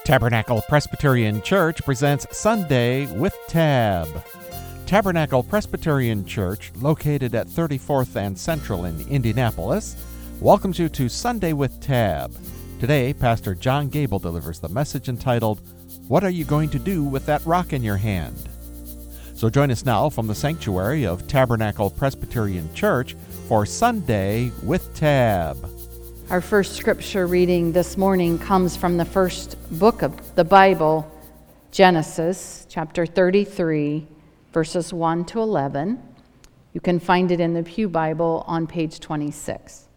Tabernacle Presbyterian Church presents Sunday with Tab. Tabernacle Presbyterian Church, located at 34th and Central in Indianapolis, welcomes you to Sunday with Tab. Today, Pastor John Gable delivers the message entitled, "What Are You Going to Do with That Rock in Your Hand?" So join us now from the sanctuary of Tabernacle Presbyterian Church for Sunday with Tab. Our first scripture reading this morning comes from the first book of the Bible, Genesis, chapter 33, verses 1 to 11. You can find it in the Pew Bible on page 26.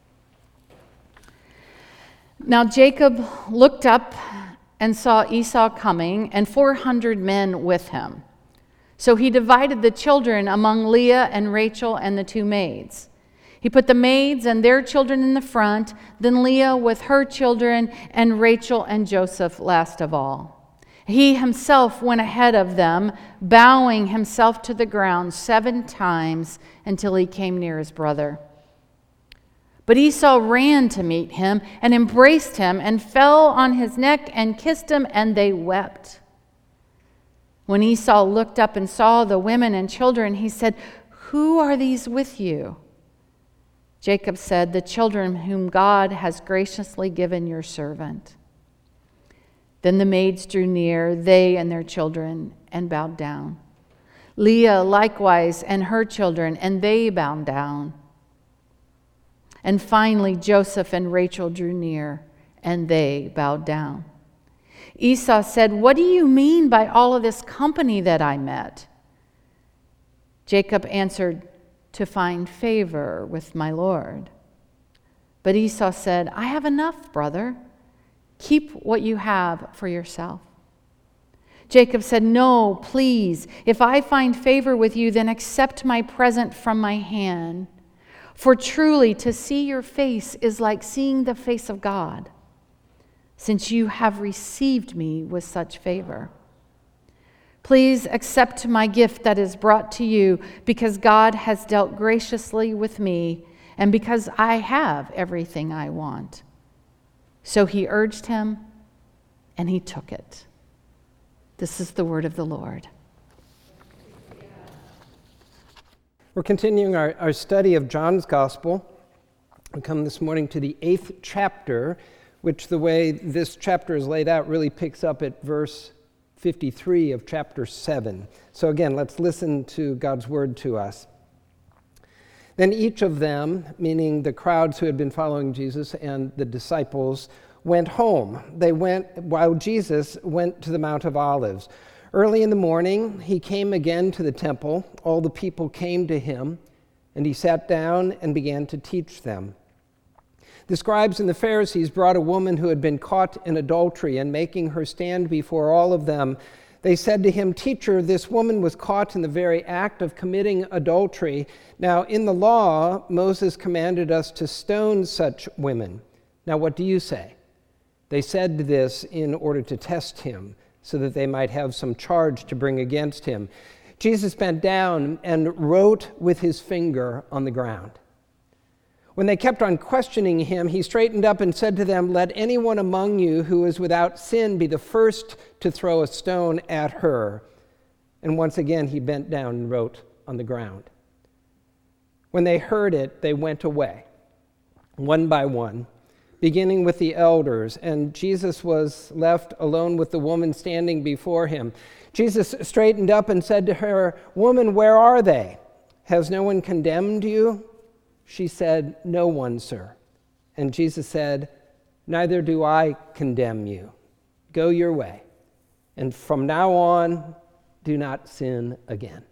Now Jacob looked up and saw Esau coming, and 400 men with him. So he divided the children among Leah and Rachel and the two maids. He put the maids and their children in the front, then Leah with her children, and Rachel and Joseph last of all. He himself went ahead of them, bowing himself to the ground 7 times until he came near his brother. But Esau ran to meet him and embraced him and fell on his neck and kissed him, and they wept. When Esau looked up and saw the women and children, he said, "Who are these with you?" Jacob said, "The children whom God has graciously given your servant." Then the maids drew near, they and their children, and bowed down. Leah likewise and her children, and they bowed down. And finally Joseph and Rachel drew near, and they bowed down. Esau said, "What do you mean by all of this company that I met?" Jacob answered, "To find favor with my Lord." But Esau said, "I have enough, brother. Keep what you have for yourself." Jacob said, "No, please. If I find favor with you, then accept my present from my hand. For truly to see your face is like seeing the face of God, since you have received me with such favor. Please accept my gift that is brought to you, because God has dealt graciously with me, and because I have everything I want." So he urged him, and he took it. This is the word of the Lord. We're continuing our study of John's Gospel. We come this morning to the 8th chapter, which the way this chapter is laid out really picks up at verse 53 of chapter 7. So again, let's listen to God's word to us. Then each of them, meaning the crowds who had been following Jesus and the disciples, went home. They went while Jesus went to the Mount of Olives. Early in the morning, he came again to the temple. All the people came to him, and he sat down and began to teach them. The scribes and the Pharisees brought a woman who had been caught in adultery, and making her stand before all of them, they said to him, "Teacher, this woman was caught in the very act of committing adultery. Now, in the law, Moses commanded us to stone such women. Now, what do you say?" They said this in order to test him, so that they might have some charge to bring against him. Jesus bent down and wrote with his finger on the ground. When they kept on questioning him, he straightened up and said to them, "Let anyone among you who is without sin be the first to throw a stone at her." And once again he bent down and wrote on the ground. When they heard it, they went away, one by one, beginning with the elders, and Jesus was left alone with the woman standing before him. Jesus straightened up and said to her, "Woman, where are they? Has no one condemned you?" She said, "No one, sir." And Jesus said, "Neither do I condemn you. Go your way, and from now on, do not sin again."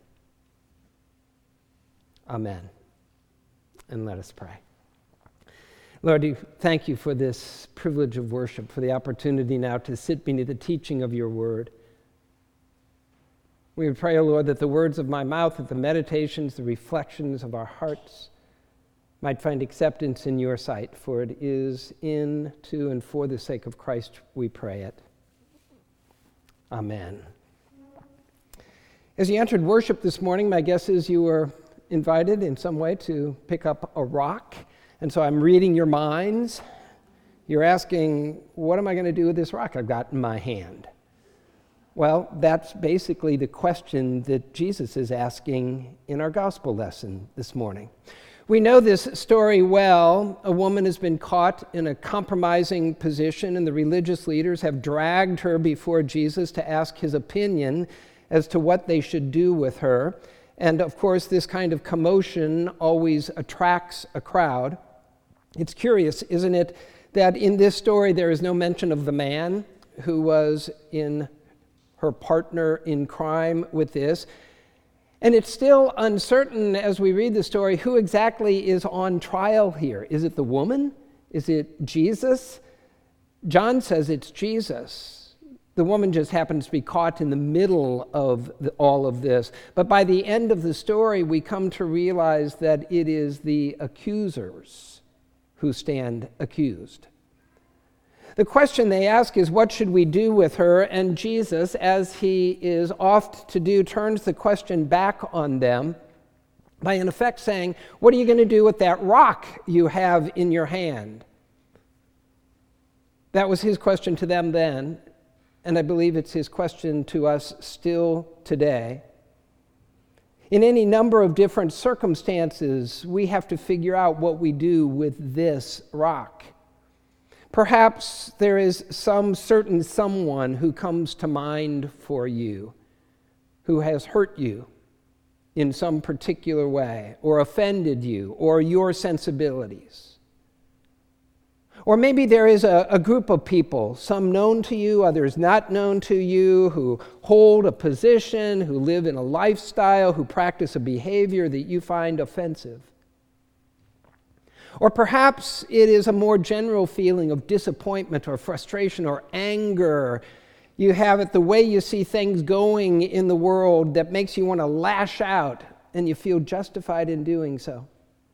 Amen. And let us pray. Lord, thank you for this privilege of worship, for the opportunity now to sit beneath the teaching of your word. We would pray, O Lord, that the words of my mouth, that the meditations, the reflections of our hearts might find acceptance in your sight, for it is in, to, and for the sake of Christ we pray it. Amen. As you entered worship this morning, my guess is you were invited in some way to pick up a rock, and so I'm reading your minds. You're asking, what am I going to do with this rock I've got in my hand? Well, that's basically the question that Jesus is asking in our gospel lesson this morning. We know this story well. A woman has been caught in a compromising position, and the religious leaders have dragged her before Jesus to ask his opinion as to what they should do with her. And of course, this kind of commotion always attracts a crowd. It's curious, isn't it, that in this story there is no mention of the man who was her partner in crime with this. And it's still uncertain as we read the story who exactly is on trial here. Is it the woman? Is it Jesus? John says it's Jesus. The woman just happens to be caught in the middle of all of this. But by the end of the story, we come to realize that it is the accusers who stand accused. The question they ask is, what should we do with her? And Jesus, as he is oft to do, turns the question back on them by in effect saying, what are you going to do with that rock you have in your hand? That was his question to them then, and I believe it's his question to us still today. In any number of different circumstances, we have to figure out what we do with this rock. Perhaps there is some certain someone who comes to mind for you who has hurt you in some particular way, or offended you, or your sensibilities. Or maybe there is a group of people, some known to you, others not known to you, who hold a position, who live in a lifestyle, who practice a behavior that you find offensive. Or perhaps it is a more general feeling of disappointment or frustration or anger. You have it the way you see things going in the world that makes you want to lash out, and you feel justified in doing so.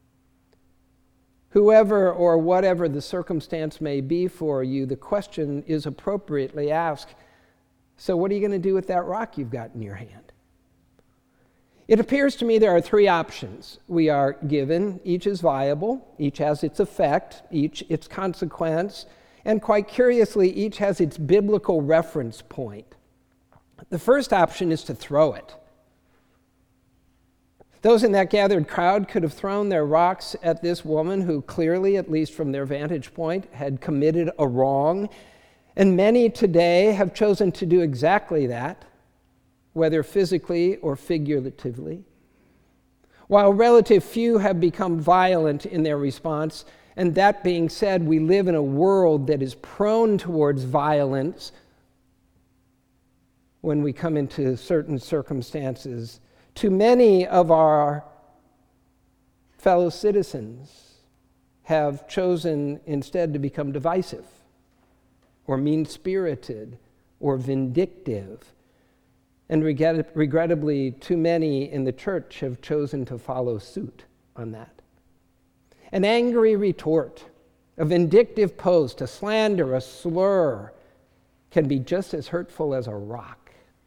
Whoever or whatever the circumstance may be for you, the question is appropriately asked, so what are you going to do with that rock you've got in your hand? It appears to me there are three options we are given. Each is viable, each has its effect, each its consequence, and quite curiously, each has its biblical reference point. The first option is to throw it. Those in that gathered crowd could have thrown their rocks at this woman who clearly, at least from their vantage point, had committed a wrong. And many today have chosen to do exactly that, whether physically or figuratively. While relative few have become violent in their response, and that being said, we live in a world that is prone towards violence when we come into certain circumstances. Too many of our fellow citizens have chosen instead to become divisive or mean-spirited or vindictive. And regrettably, too many in the church have chosen to follow suit on that. An angry retort, a vindictive post, a slander, a slur can be just as hurtful as a rock.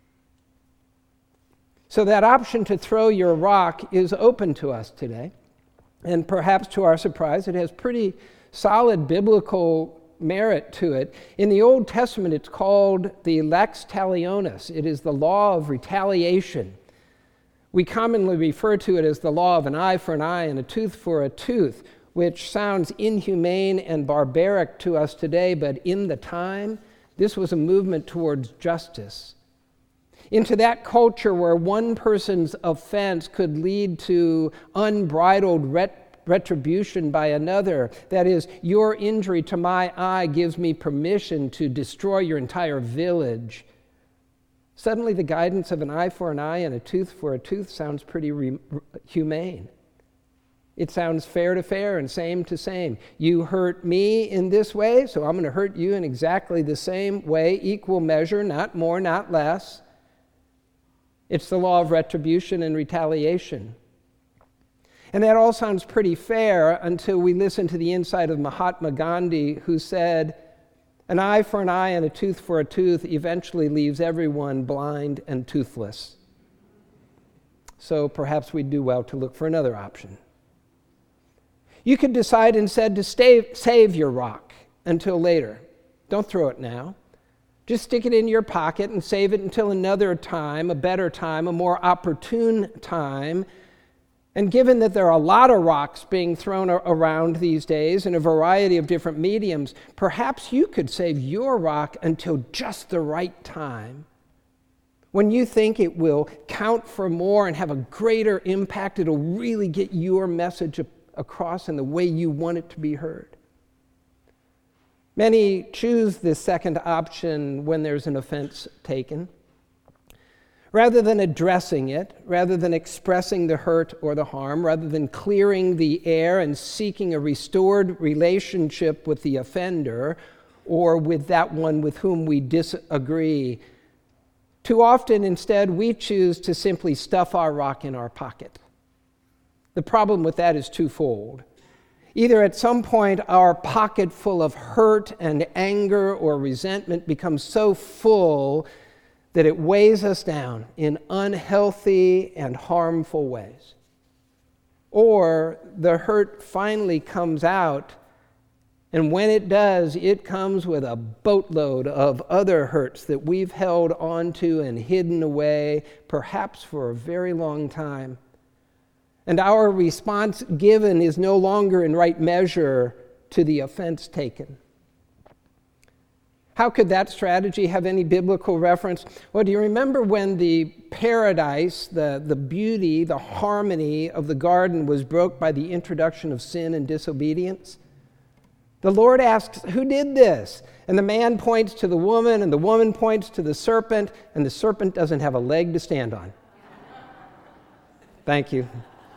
So that option to throw your rock is open to us today. And perhaps to our surprise, it has pretty solid biblical merit to it. In the Old Testament, it's called the lex talionis. It is the law of retaliation. We commonly refer to it as the law of an eye for an eye and a tooth for a tooth, which sounds inhumane and barbaric to us today, but in the time, this was a movement towards justice. Into that culture where one person's offense could lead to unbridled retribution by another. That is, your injury to my eye gives me permission to destroy your entire village. Suddenly the guidance of an eye for an eye and a tooth for a tooth sounds pretty humane. It sounds fair to fair and same to same. You hurt me in this way, so I'm going to hurt you in exactly the same way, equal measure, not more, not less. It's the law of retribution and retaliation. And that all sounds pretty fair until we listen to the insight of Mahatma Gandhi, who said, an eye for an eye and a tooth for a tooth eventually leaves everyone blind and toothless. So perhaps we'd do well to look for another option. You could decide instead to save your rock until later. Don't throw it now. Just stick it in your pocket and save it until another time, a better time, a more opportune time. And given that there are a lot of rocks being thrown around these days in a variety of different mediums, perhaps you could save your rock until just the right time, when you think it will count for more and have a greater impact. It'll really get your message across in the way you want it to be heard. Many choose this second option when there's an offense taken. Rather than addressing it, rather than expressing the hurt or the harm, rather than clearing the air and seeking a restored relationship with the offender or with that one with whom we disagree, too often instead we choose to simply stuff our rock in our pocket. The problem with that is twofold. Either at some point our pocket full of hurt and anger or resentment becomes so full that it weighs us down in unhealthy and harmful ways. Or the hurt finally comes out, and when it does, it comes with a boatload of other hurts that we've held onto and hidden away, perhaps for a very long time. And our response given is no longer in right measure to the offense taken. How could that strategy have any biblical reference? Well, do you remember when the paradise, the beauty, the harmony of the garden was broke by the introduction of sin and disobedience? The Lord asks, who did this? And the man points to the woman, and the woman points to the serpent, and the serpent doesn't have a leg to stand on. Thank you.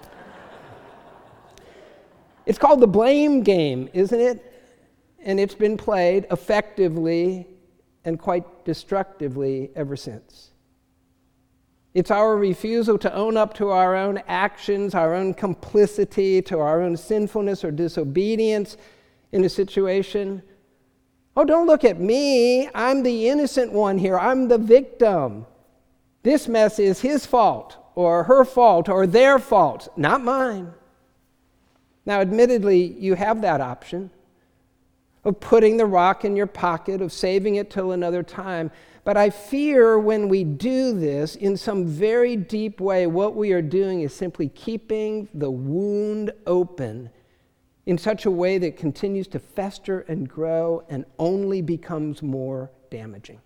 It's called the blame game, isn't it? And it's been played effectively and quite destructively ever since. It's our refusal to own up to our own actions, our own complicity, to our own sinfulness or disobedience in a situation. Oh, don't look at me. I'm the innocent one here. I'm the victim. This mess is his fault or her fault or their fault, not mine. Now, admittedly, you have that option of putting the rock in your pocket, of saving it till another time. But I fear when we do this, in some very deep way, what we are doing is simply keeping the wound open in such a way that continues to fester and grow and only becomes more damaging.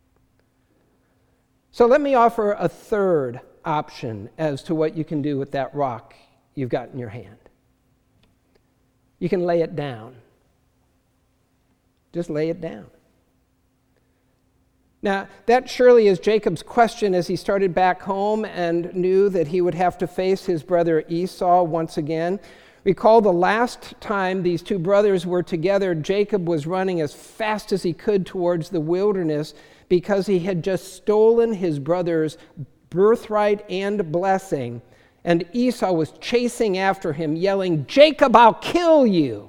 So let me offer a third option as to what you can do with that rock you've got in your hand. You can lay it down. Just lay it down. Now, that surely is Jacob's question as he started back home and knew that he would have to face his brother Esau once again. Recall the last time these two brothers were together, Jacob was running as fast as he could towards the wilderness because he had just stolen his brother's birthright and blessing. And Esau was chasing after him, yelling, "Jacob, I'll kill you!"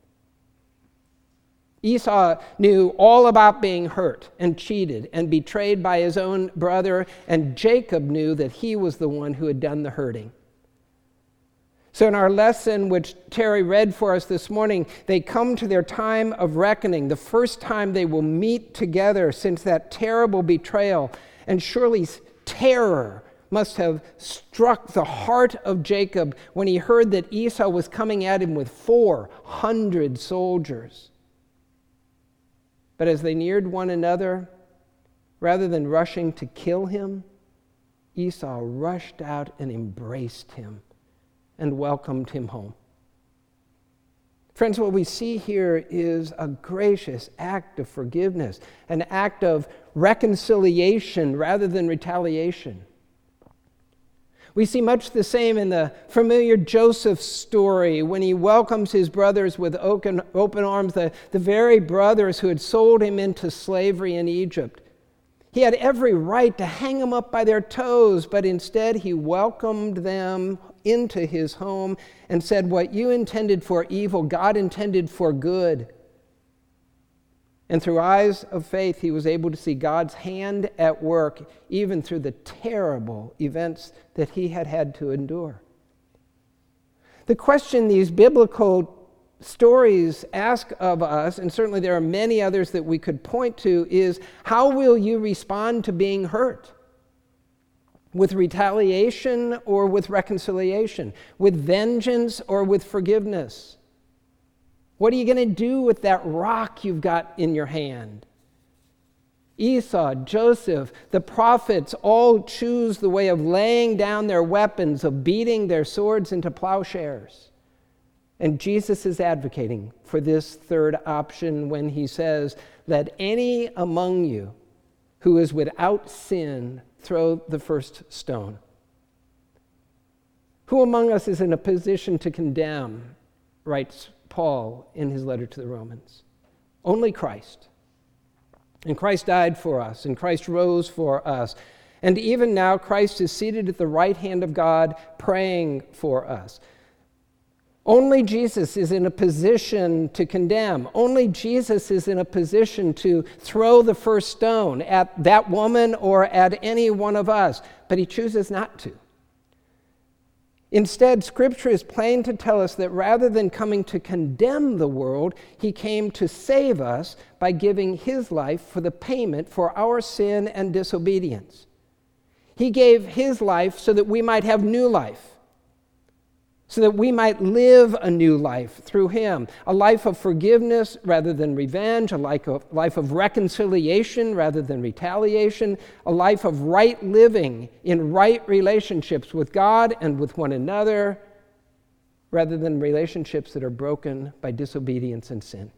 Esau knew all about being hurt and cheated and betrayed by his own brother, and Jacob knew that he was the one who had done the hurting. So in our lesson, which Terry read for us this morning, they come to their time of reckoning, the first time they will meet together since that terrible betrayal. And surely terror must have struck the heart of Jacob when he heard that Esau was coming at him with 400 soldiers. But as they neared one another, rather than rushing to kill him, Esau rushed out and embraced him and welcomed him home. Friends, what we see here is a gracious act of forgiveness, an act of reconciliation rather than retaliation. We see much the same in the familiar Joseph story when he welcomes his brothers with open arms, the very brothers who had sold him into slavery in Egypt. He had every right to hang them up by their toes, but instead he welcomed them into his home and said, "What you intended for evil, God intended for good." And through eyes of faith, he was able to see God's hand at work, even through the terrible events that he had had to endure. The question these biblical stories ask of us, and certainly there are many others that we could point to, is how will you respond to being hurt? With retaliation or with reconciliation? With vengeance or with forgiveness? What are you going to do with that rock you've got in your hand? Esau, Joseph, the prophets all choose the way of laying down their weapons, of beating their swords into plowshares. And Jesus is advocating for this third option when he says, "Let any among you who is without sin throw the first stone." Who among us is in a position to condemn, writes Paul in his letter to the Romans? Only Christ. And Christ died for us, and Christ rose for us. And even now, Christ is seated at the right hand of God, praying for us. Only Jesus is in a position to condemn. Only Jesus is in a position to throw the first stone at that woman or at any one of us, but he chooses not to. Instead, Scripture is plain to tell us that rather than coming to condemn the world, he came to save us by giving his life for the payment for our sin and disobedience. He gave his life so that we might have new life, so that we might live a new life through him, a life of forgiveness rather than revenge, a life of reconciliation rather than retaliation, a life of right living in right relationships with God and with one another, rather than relationships that are broken by disobedience and sin.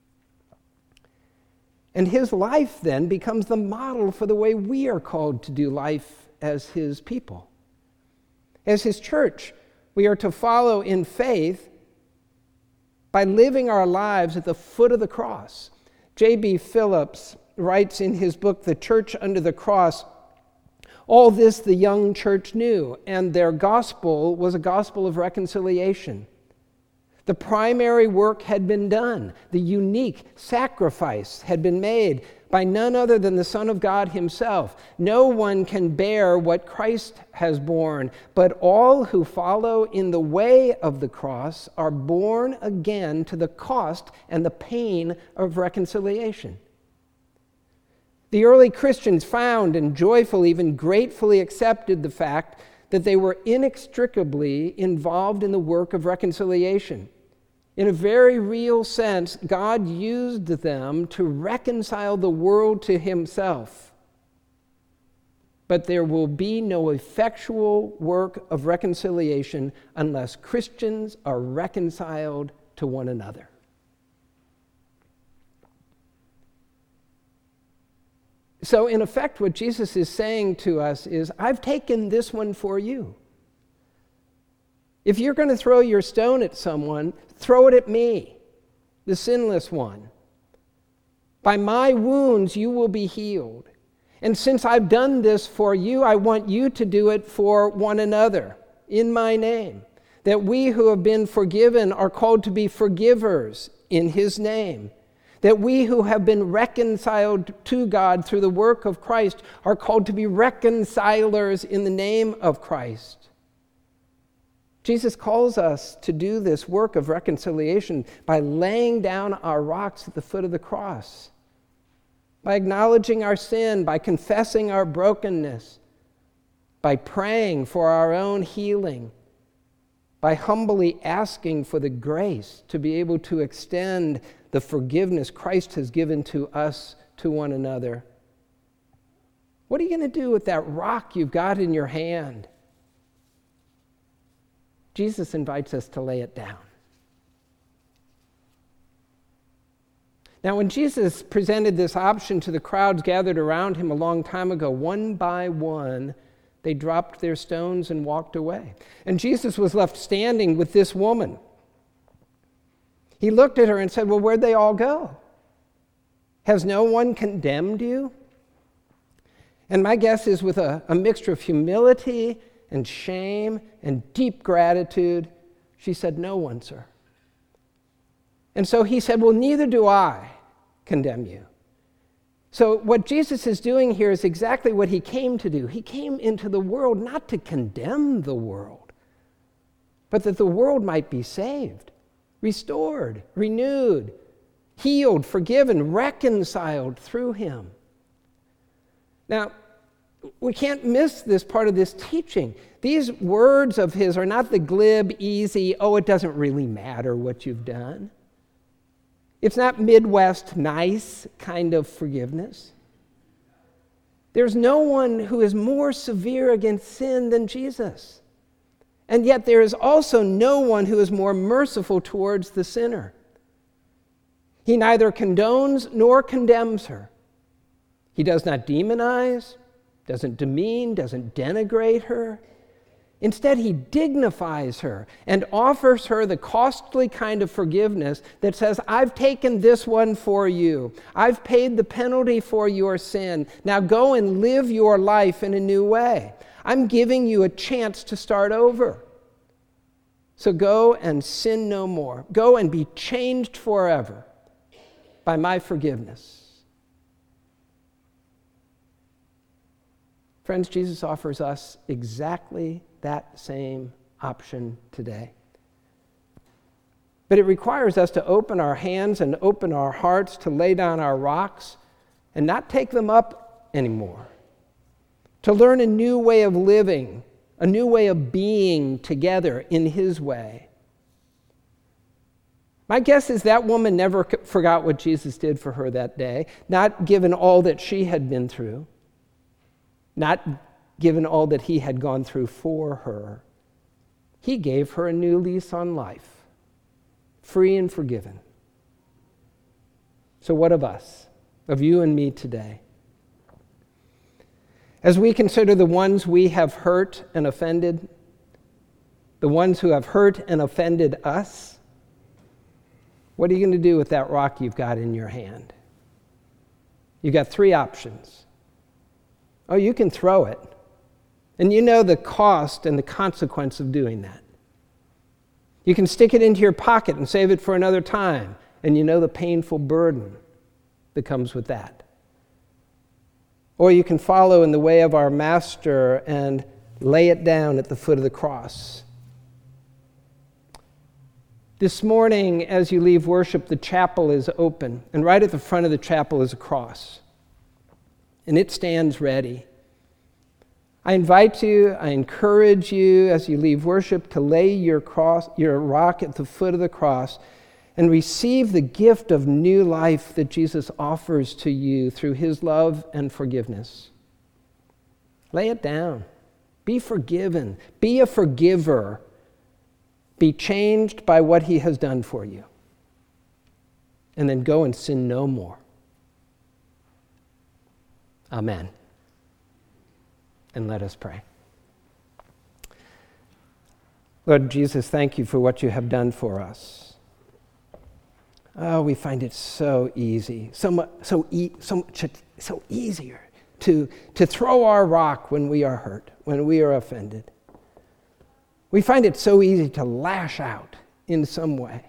And his life then becomes the model for the way we are called to do life as his people. As his church, we are to follow in faith by living our lives at the foot of the cross. J.B. Phillips writes in his book, The Church Under the Cross, all this the young church knew, and their gospel was a gospel of reconciliation. The primary work had been done. The unique sacrifice had been made by none other than the Son of God himself. No one can bear what Christ has borne, but all who follow in the way of the cross are born again to the cost and the pain of reconciliation. The early Christians found and joyfully, even gratefully accepted the fact that they were inextricably involved in the work of reconciliation. In a very real sense, God used them to reconcile the world to himself. But there will be no effectual work of reconciliation unless Christians are reconciled to one another. So, in effect, what Jesus is saying to us is, I've taken this one for you. If you're going to throw your stone at someone, throw it at me, the sinless one. By my wounds you will be healed. And since I've done this for you, I want you to do it for one another in my name. That we who have been forgiven are called to be forgivers in his name. That we who have been reconciled to God through the work of Christ are called to be reconcilers in the name of Christ. Jesus calls us to do this work of reconciliation by laying down our rocks at the foot of the cross, by acknowledging our sin, by confessing our brokenness, by praying for our own healing, by humbly asking for the grace to be able to extend the forgiveness Christ has given to us to one another. What are you going to do with that rock you've got in your hand? Jesus invites us to lay it down. Now, when Jesus presented this option to the crowds gathered around him a long time ago, one by one, they dropped their stones and walked away. And Jesus was left standing with this woman. He looked at her and said, well, where'd they all go? Has no one condemned you? And my guess is with a mixture of humility and shame and deep gratitude, she said, no one, sir. And so he said, well, neither do I condemn you. So what Jesus is doing here is exactly what he came to do. He came into the world not to condemn the world, but that the world might be saved. restored, renewed, healed, forgiven, reconciled through him. Now, we can't miss this part of this teaching. These words of his are not the glib, easy, it doesn't really matter what you've done. It's not Midwest nice kind of forgiveness. There's no one who is more severe against sin than Jesus. And yet there is also no one who is more merciful towards the sinner. He neither condones nor condemns her. He does not demonize, doesn't demean, doesn't denigrate her. Instead, he dignifies her and offers her the costly kind of forgiveness that says, I've taken this one for you. I've paid the penalty for your sin. Now go and live your life in a new way. I'm giving you a chance to start over. So go and sin no more. Go and be changed forever by my forgiveness. Friends, Jesus offers us exactly that same option today. But it requires us to open our hands and open our hearts to lay down our rocks and not take them up anymore. To learn a new way of living, a new way of being together in his way. My guess is that woman never forgot what Jesus did for her that day, not given all that she had been through, not given all that he had gone through for her. He gave her a new lease on life, free and forgiven. So what of us, of you and me today? As we consider the ones we have hurt and offended, the ones who have hurt and offended us, what are you going to do with that rock you've got in your hand? You've got three options. You can throw it. And you know the cost and the consequence of doing that. You can stick it into your pocket and save it for another time, and you know the painful burden that comes with that. Or you can follow in the way of our Master and lay it down at the foot of the cross. This morning, as you leave worship, the chapel is open, and right at the front of the chapel is a cross, and it stands ready. I invite you, I encourage you as you leave worship to lay your rock at the foot of the cross and receive the gift of new life that Jesus offers to you through his love and forgiveness. Lay it down. Be forgiven. Be a forgiver. Be changed by what he has done for you. And then go and sin no more. Amen. And let us pray. Lord Jesus, thank you for what you have done for us. We find it so easy, so easier to throw our rock when we are hurt, when we are offended. We find it so easy to lash out in some way.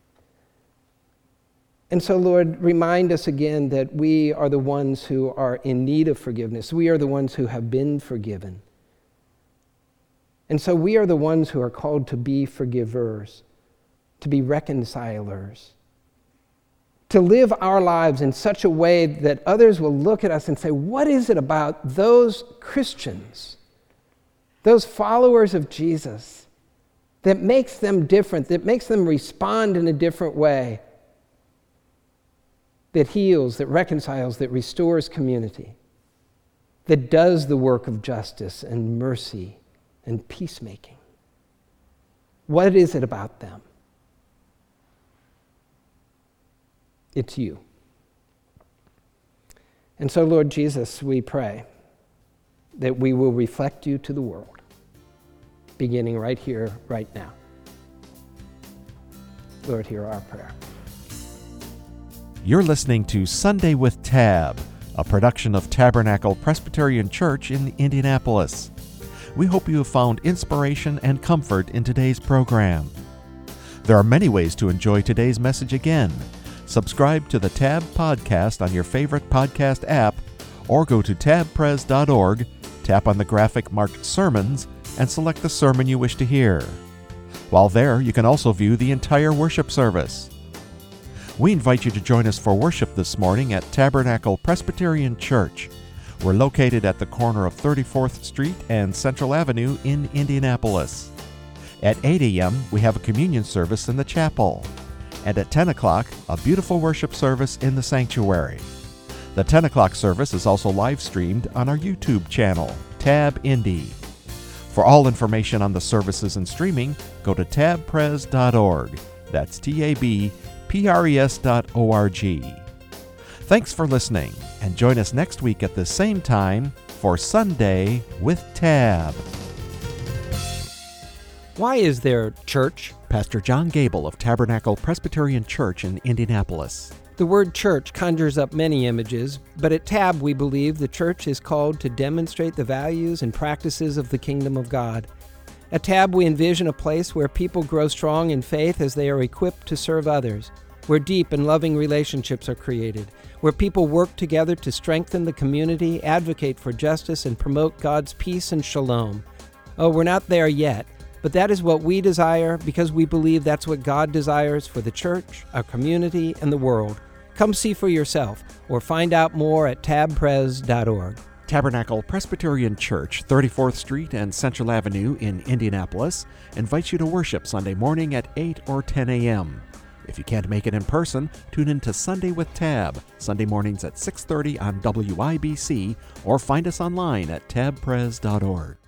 And so, Lord, remind us again that we are the ones who are in need of forgiveness. We are the ones who have been forgiven. And so we are the ones who are called to be forgivers, to be reconcilers, to live our lives in such a way that others will look at us and say, what is it about those Christians, those followers of Jesus, that makes them different, that makes them respond in a different way? That heals, that reconciles, that restores community, that does the work of justice and mercy and peacemaking. What is it about them? It's you. And so, Lord Jesus, we pray that we will reflect you to the world, beginning right here, right now. Lord, hear our prayer. You're listening to Sunday with Tab, a production of Tabernacle Presbyterian Church in Indianapolis. We hope you have found inspiration and comfort in today's program. There are many ways to enjoy today's message again. Subscribe to the Tab Podcast on your favorite podcast app, or go to tabpres.org, tap on the graphic marked Sermons, and select the sermon you wish to hear. While there, you can also view the entire worship service. We invite you to join us for worship this morning at Tabernacle Presbyterian Church. We're located at the corner of 34th Street and Central Avenue in Indianapolis. At 8 a.m., we have a communion service in the chapel. And at 10 o'clock, a beautiful worship service in the sanctuary. The 10 o'clock service is also live streamed on our YouTube channel, Tab Indy. For all information on the services and streaming, go to tabpres.org. That's tabpres.org. Thanks for listening, and join us next week at the same time for Sunday with Tab. Why is there church? Pastor John Gable of Tabernacle Presbyterian Church in Indianapolis. The word church conjures up many images, but at Tab we believe the church is called to demonstrate the values and practices of the kingdom of God. At Tab we envision a place where people grow strong in faith as they are equipped to serve others, where deep and loving relationships are created, where people work together to strengthen the community, advocate for justice, and promote God's peace and shalom. Oh, we're not there yet, but that is what we desire because we believe that's what God desires for the church, our community, and the world. Come see for yourself or find out more at tabpres.org. Tabernacle Presbyterian Church, 34th Street and Central Avenue in Indianapolis, invites you to worship Sunday morning at 8 or 10 a.m. If you can't make it in person, tune in to Sunday with Tab, Sunday mornings at 6:30 on WIBC, or find us online at tabpres.org.